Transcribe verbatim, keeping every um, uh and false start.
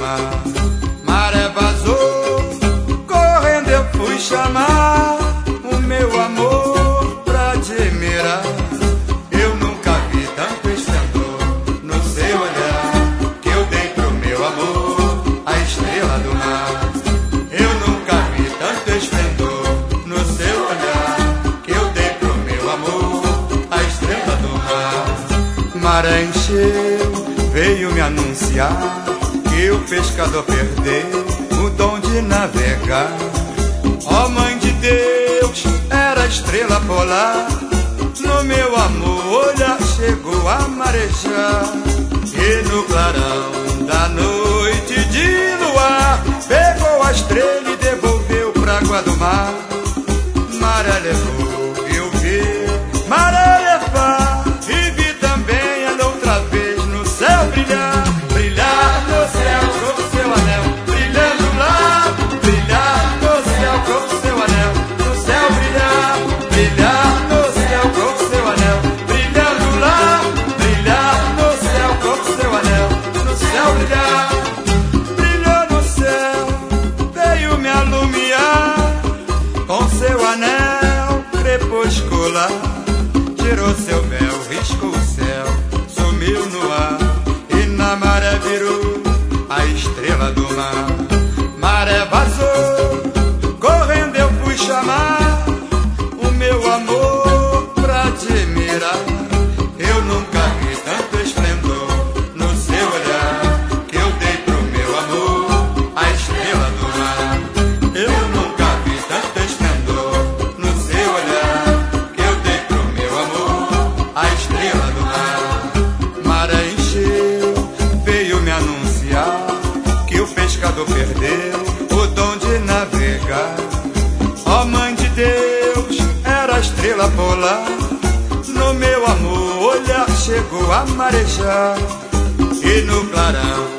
mar. Maré vazou, correndo eu fui chamar o meu amor pra admirar. Eu nunca vi tanto esplendor no seu olhar, que eu dei pro meu amor a estrela do mar. Eu nunca vi tanto esplendor no seu olhar, que eu dei pro meu amor a estrela do mar. Maré encheu, veio me anunciar que o pescador perdeu o dom de navegar. Ó Mãe de Deus, era a estrela polar, no meu amor olhar chegou a marejar. E no clarão da noite de luar, pegou a estrela e devolveu pra água do mar. Maré levou, eu vi, maré levar, e vi também ela outra vez no céu brilhar. Brilhar no céu com seu anel, brilhando lá. Brilhar no céu com seu anel, no céu brilhar. Brilhar no céu com seu anel, brilhando lá. Brilhar no céu com seu anel, no céu brilhar. Brilhou no céu, veio me alumiar com seu anel crepuscular. Tirou seu véu, riscou o céu, sumiu no ar, e na maré virou a estrela do mar. Maré vazou, correndo eu fui chamar o meu amor pra admirar. Eu nunca vi tanto esplendor no seu olhar, que eu dei pro meu amor a estrela do mar. Eu nunca vi tanto esplendor no seu olhar, que eu dei pro meu amor a estrela do mar. Maré encheu, veio me anunciar que o pescador perdeu o dom de navegar. Ó Mãe de Deus, era a estrela polar, no meu amor olhar chegou a marejar. E no clarão